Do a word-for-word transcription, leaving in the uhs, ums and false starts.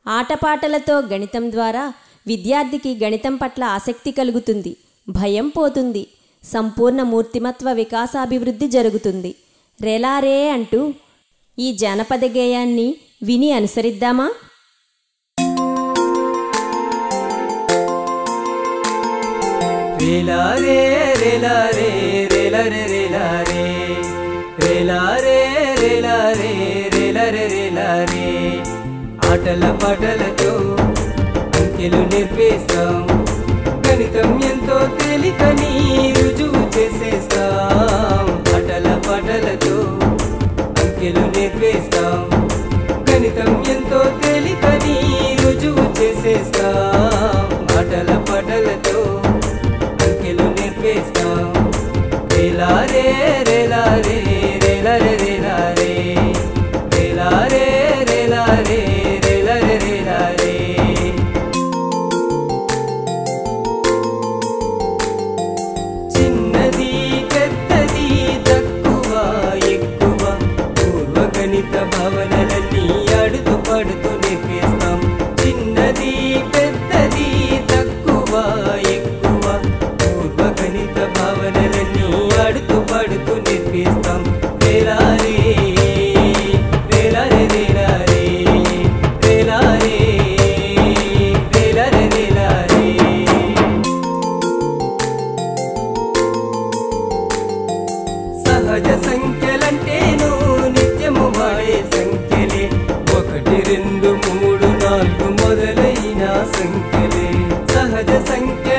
ఆటపాటలతో గణితం ద్వారా విద్యార్థికి గణితం పట్ల ఆసక్తి కలుగుతుంది, భయం పోతుంది, సంపూర్ణ మూర్తిమత్వ వికాసాభివృద్ధి జరుగుతుంది. రేలారే అంటూ ఈ జానపద గేయాన్ని విని అనుసరిద్దామా? రేలారే రేలారే రేలారే రేలారే రేలారే రేలారే రేలారే రేలారే ఆటల పాటలతో అంకెలు నేర్పేస్తాం, గణితం ఎంతో తేలికని రుజువు చేసేస్తాం. ఆటల పాటలతో అంకెలు నేర్పేస్తాం, గణితం ఎంతో తేలికని రుజువు చేసేస్తాం. ఆటల పాటలతో అంకెలు నేర్పేస్తాం. రేలారే రేలారే రేలారే రేలారే రేలారే రేలారే రేలారే రేలారే చిన్నది పెద్దది తక్కువ ఎక్కువ పూర్వ గణిత భావనలన్నీ ఆడుతూ పాడుతూ నేర్పిస్తాం. చిన్నది పెద్దది తక్కువ ఎక్కువ పూర్వ గణిత భావనలన్నీ ఆడుతూ పాడుతూ నేర్పిస్తాం. రేలారే రేలారే రేలారే రేలారే రేలారే రేలారే సహజ సంఖ్యలంటేను నిత్యము వాడే సంఖ్యలే, ఒకటి రెండు మూడు నాలుగు మొదలైన సంఖ్యలే. సహజ సంఖ్య